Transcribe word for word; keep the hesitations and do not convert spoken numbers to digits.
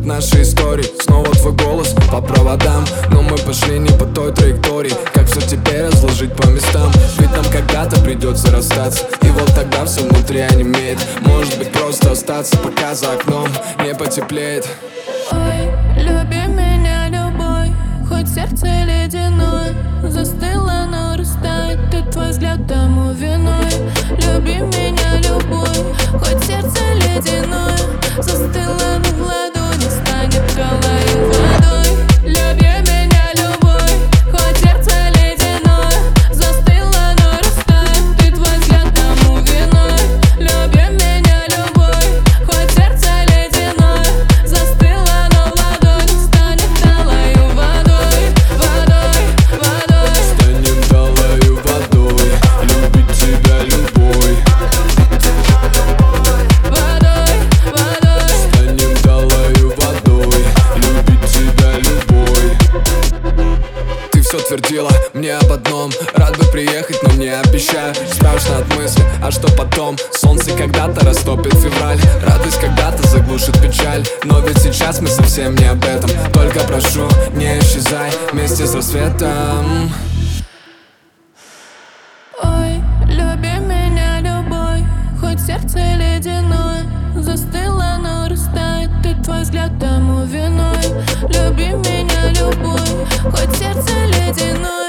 нашей истории. Снова твой голос по проводам, но мы пошли не по той траектории. Как все теперь разложить по местам? Ведь нам когда-то придется расстаться, и вот тогда все внутри онемеет. Может быть, просто остаться, пока за окном не потеплеет. Ой, люби меня любой, хоть сердце ледяное застыло, но растает, и твой взгляд тому виной. Люби меня любой, хоть сердце ледяное застыло, но в ладони станет талой водой. Люби меня любой, хоть сердце ледяное застыло, но растает, и твой взгляд тому виной. Люби меня любой, хоть сердце ледяное застыло, но в ладони станет талой водой. Водой, водой. Станем талою водой, любить тебя любой. Водой, водой. Станем талою водой, любить тебя любой. Ты все твердила мне об одном: рад бы приехать, но не обещаю. Страшно от мысли, а что потом? Солнце когда-то растопит февраль, радость когда-то заглушит печаль. Но ведь сейчас мы совсем не об этом. Только прошу, не исчезай вместе с рассветом. Ой, люби меня любой, хоть сердце ледяное застыло, но растает, и твой взгляд тому виной. Люби меня любой, хоть сердце ледяное